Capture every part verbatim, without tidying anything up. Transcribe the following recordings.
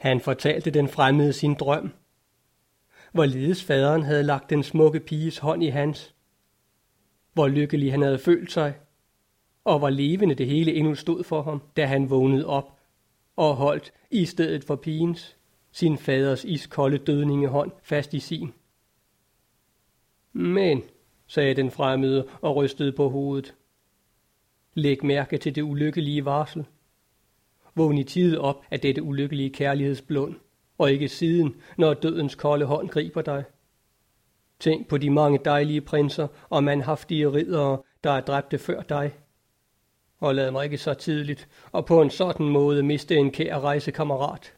Han fortalte den fremmede sin drøm, hvorledes faderen havde lagt den smukke piges hånd i hans, hvor lykkelig han havde følt sig, og hvor levende det hele endnu stod for ham, da han vågnede op og holdt i stedet for pigens sin faders iskolde dødningehånd fast i sin. Men, sagde den fremmede og rystede på hovedet, læg mærke til det ulykkelige varsel. Vågn i tide op af dette ulykkelige kærlighedsblund, og ikke siden, når dødens kolde hånd griber dig. Tænk på de mange dejlige prinser og manhaftige riddere, der er dræbte før dig. Og lad mig ikke så tidligt og på en sådan måde miste en kær rejsekammerat.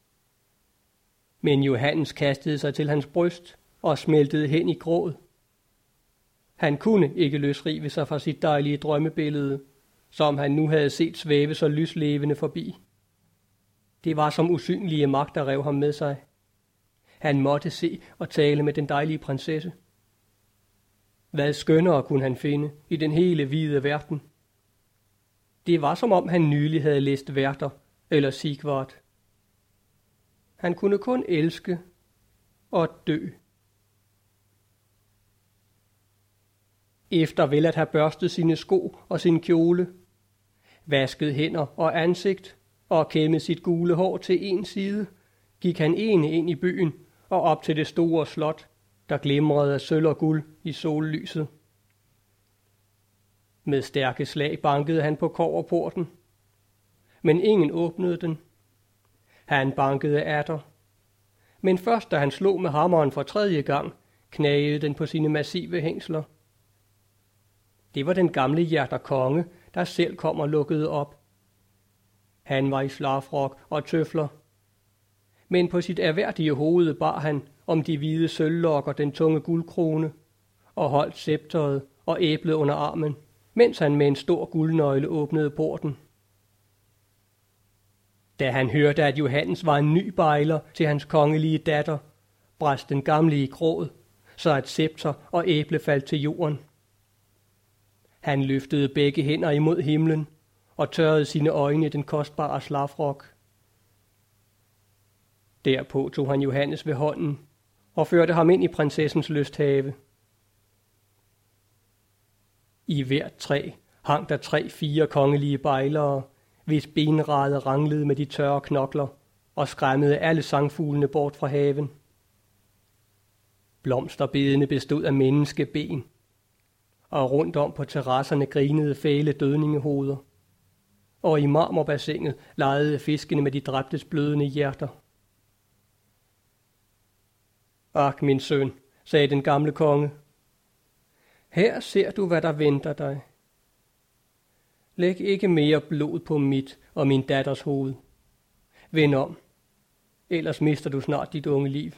Men Johannes kastede sig til hans bryst og smeltede hen i gråd. Han kunne ikke løsrive sig fra sit dejlige drømmebillede, som han nu havde set svæve så lyslevende forbi. Det var som usynlige magt, der rev ham med sig. Han måtte se og tale med den dejlige prinsesse. Hvad skønnere kunne han finde i den hele hvide verden? Det var som om han nylig havde læst Werther eller Sigvard. Han kunne kun elske og dø. Efter vel at have børstet sine sko og sin kjole, vasket hænder og ansigt og kæmmet sit gule hår til en side, gik han ene ind i byen og op til det store slot, der glimrede af sølv og guld i sollyset. Med stærke slag bankede han på kobberporten, men ingen åbnede den. Han bankede atter, men først da han slog med hammeren for tredje gang, knagede den på sine massive hængsler. Det var den gamle Hjerter Konge, der selv kom og lukkede op. Han var i slafrok og tøfler, men på sit erhverdige hoved bar han om de hvide sølvlokker den tunge guldkrone og holdt scepteret og æblet under armen, mens han med en stor guldnøgle åbnede porten. Da han hørte, at Johannes var en ny bejler til hans kongelige datter, brast den gamle i gråd, så at scepter og æble faldt til jorden. Han løftede begge hænder imod himlen og tørrede sine øjne i den kostbare slafrok. Derpå tog han Johannes ved hånden og førte ham ind i prinsessens lysthave. I hvert træ hang der tre fire kongelige bejlere, hvis benrade ranglede med de tørre knokler og skræmmede alle sangfuglene bort fra haven. Blomsterbedene bestod af menneskeben, og rundt om på terrasserne grinede fæle dødningehoveder, og i marmorbassinet legede fiskene med de dræbtes blødende hjerter. Ak, min søn, sagde den gamle konge, her ser du, hvad der venter dig. Læg ikke mere blod på mit og min datters hoved. Vend om, ellers mister du snart dit unge liv.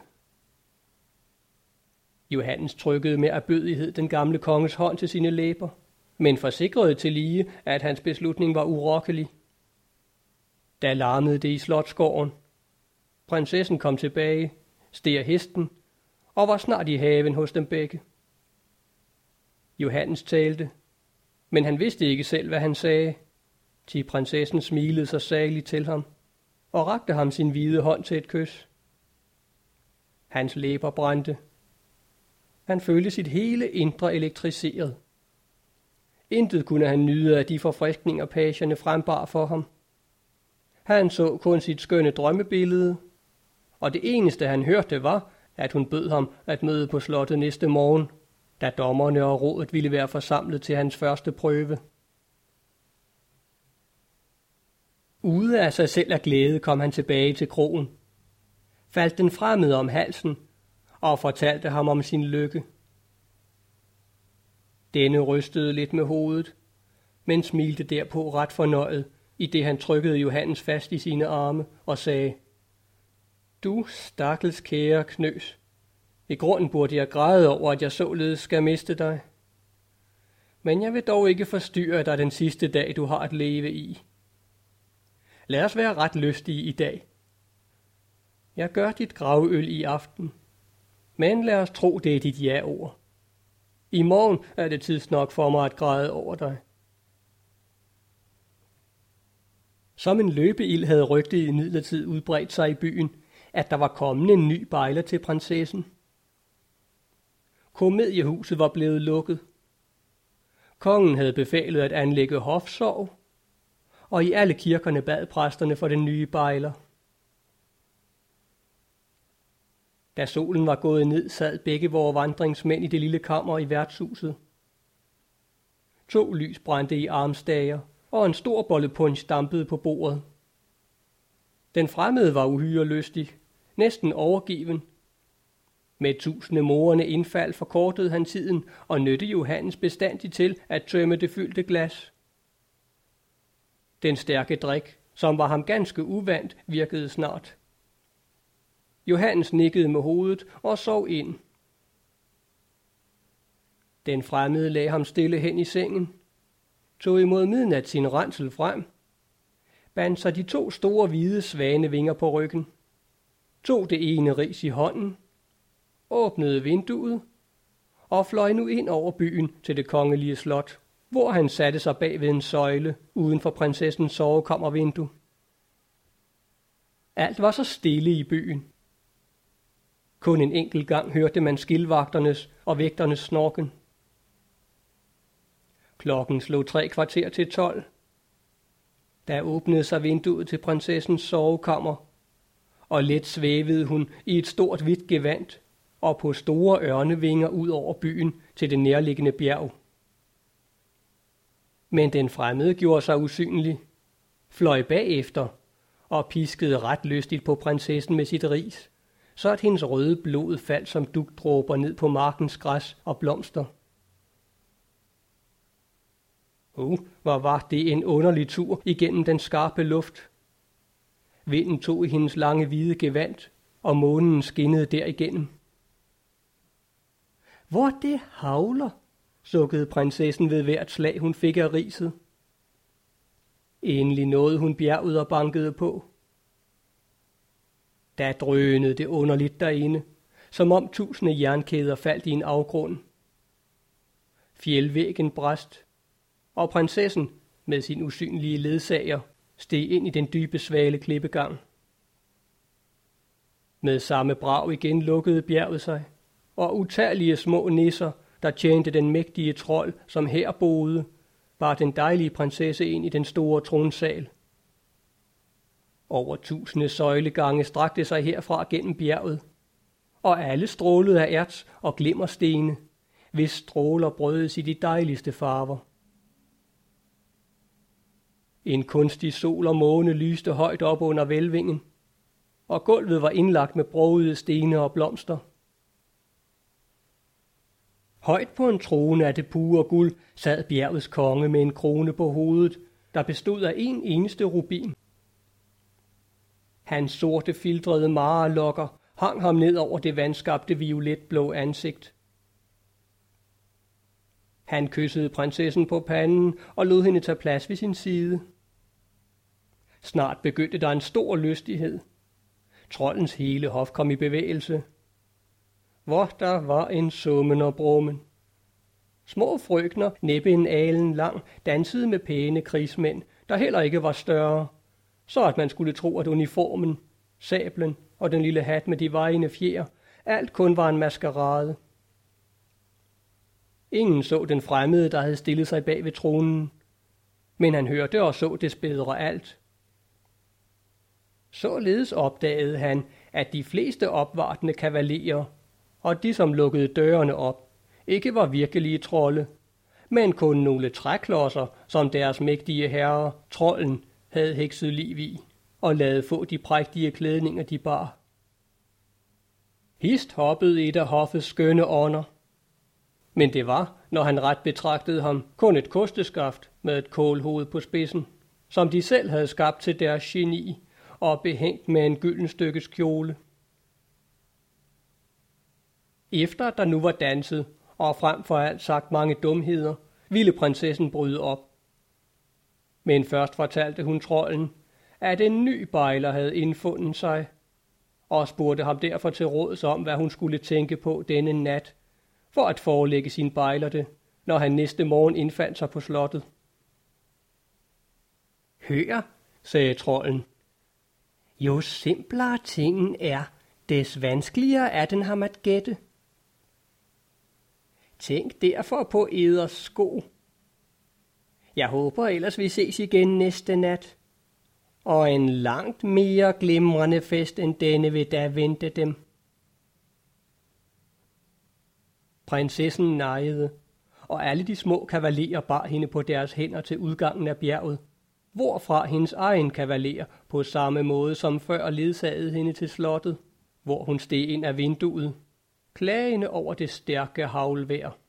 Johannes trykkede med erbødighed den gamle konges hånd til sine læber, men forsikrede tillige, at hans beslutning var urokkelig. Da larmede det i slotsgården. Prinsessen kom tilbage, steg hesten og var snart i haven hos dem begge. Johannes talte, men han vidste ikke selv, hvad han sagde, til prinsessen smilede sig saligt til ham og rakte ham sin hvide hånd til et kys. Hans læber brændte. Han følte sit hele indre elektriseret. Intet kunne han nyde af de forfriskninger, pagerne frembar for ham. Han så kun sit skønne drømmebillede, og det eneste han hørte var, at hun bød ham at møde på slottet næste morgen, da dommerne og rådet ville være forsamlet til hans første prøve. Ude af sig selv af glæde kom han tilbage til kroen, faldt den fremmede om halsen og fortalte ham om sin lykke. Denne rystede lidt med hovedet, men smilte derpå ret fornøjet, i det han trykkede Johannes fast i sine arme og sagde, du stakkels kære knøs, i grunden burde jeg græde over, at jeg således skal miste dig. Men jeg vil dog ikke forstyrre dig den sidste dag, du har at leve i. Lad os være ret lystige i dag. Jeg gør dit gravøl i aften, men lad os tro, det er dit ja-ord. I morgen er det tids nok for mig at græde over dig. Som en løbeild havde rygtet imidlertid udbredt sig i byen, at der var kommet en ny bejler til prinsessen. Komediehuset var blevet lukket. Kongen havde befalet at anlægge hofsorg, og i alle kirkerne bad præsterne for den nye bejler. Da solen var gået ned, sad begge vore vandringsmænd i det lille kammer i værtshuset. To lys brændte i armstager, og en stor bolle punch dampede på bordet. Den fremmede var uhyre lystig, næsten overgiven. Med tusinde morerne indfald forkortede han tiden og nødte Johannes bestandigt til at tømme det fyldte glas. Den stærke drik, som var ham ganske uvant, virkede snart. Johannes nikkede med hovedet og sov ind. Den fremmede lagde ham stille hen i sengen, tog imod midnat sin ransel frem, bandt sig de to store hvide svanevinger på ryggen, tog det ene ris i hånden, åbnede vinduet og fløj nu ind over byen til det kongelige slot, hvor han satte sig bag ved en søjle uden for prinsessens sovekammervindue. Alt var så stille i byen. Kun en enkelt gang hørte man skildvagternes og vægternes snorken. Klokken slog tre kvarter til tolv. Der åbnede sig vinduet til prinsessens sovekammer, og let svævede hun i et stort hvidt gevand og på store ørnevinger ud over byen til det nærliggende bjerg. Men den fremmede gjorde sig usynlig, fløj bagefter og piskede ret lystigt på prinsessen med sit ris, så at hendes røde blod faldt som dugdråber ned på markens græs og blomster. Uh, hvor var det en underlig tur igennem den skarpe luft. Vinden tog i hendes lange hvide gevand, og månen skinnede derigennem. Hvor det havler, sukkede prinsessen ved hvert slag, hun fik af riset. Endelig nåede hun bjerget og bankede på. Da drønede det underligt derinde, som om tusinde jernkæder faldt i en afgrund. Fjeldvæggen brast, og prinsessen med sin usynlige ledsager steg ind i den dybe svale klippegang. Med samme brag igen lukkede bjerget sig, og utallige små nisser, der tjente den mægtige trold, som her boede, bar den dejlige prinsesse ind i den store tronsal. Over tusinde søjlegange strakte sig herfra gennem bjerget, og alle strålede af erts og glimmerstene, hvis stråler brødes i de dejligste farver. En kunstig sol og måne lyste højt op under hvælvingen, og gulvet var indlagt med brogede stene og blomster. Højt på en trone af det pure guld sad bjergets konge med en krone på hovedet, der bestod af en eneste rubin. Hans sorte filtrede marelokker hang ham ned over det vandskabte violetblå ansigt. Han kyssede prinsessen på panden og lod hende tage plads ved sin side. Snart begyndte der en stor lystighed. Troldens hele hof kom i bevægelse. Hvor der var en summen og brummen. Små frøkner, næppe en alen lang, dansede med pæne krigsmænd, der heller ikke var større, så at man skulle tro, at uniformen, sablen og den lille hat med de vejende fjer, alt kun var en maskerade. Ingen så den fremmede, der havde stillet sig bag ved tronen, men han hørte og så des bedre alt. Således opdagede han, at de fleste opvartende kavalerer, og de, som lukkede dørene op, ikke var virkelige trolde, men kun nogle træklodser, som deres mægtige herre, trolden, havde hekset liv i, og ladet få de prægtige klædninger, de bar. Hist hoppede et af hoffets skønne ånder, men det var, når han ret betragtede ham, kun et kosteskaft med et kålhoved på spidsen, som de selv havde skabt til deres geni og behængt med en gylden stykkes kjole. Efter der nu var danset, og frem for alt sagt mange dumheder, ville prinsessen bryde op. Men først fortalte hun trolden, at en ny bejler havde indfundet sig, og spurgte ham derfor til råds om, hvad hun skulle tænke på denne nat, for at forelægge sin bejler det, når han næste morgen indfandt sig på slottet. Hør, sagde trolden. Jo simplere tingen er, des vanskeligere er den ham at gætte. Tænk derfor på eders sko. Jeg håber ellers vi ses igen næste nat, og en langt mere glimrende fest end denne vil da vente dem. Prinsessen nejede, og alle de små kavalerer bar hende på deres hænder til udgangen af bjerget, hvorfra hendes egen kavaler på samme måde som før ledsagede hende til slottet, hvor hun steg ind af vinduet, klagende over det stærke haglvejr.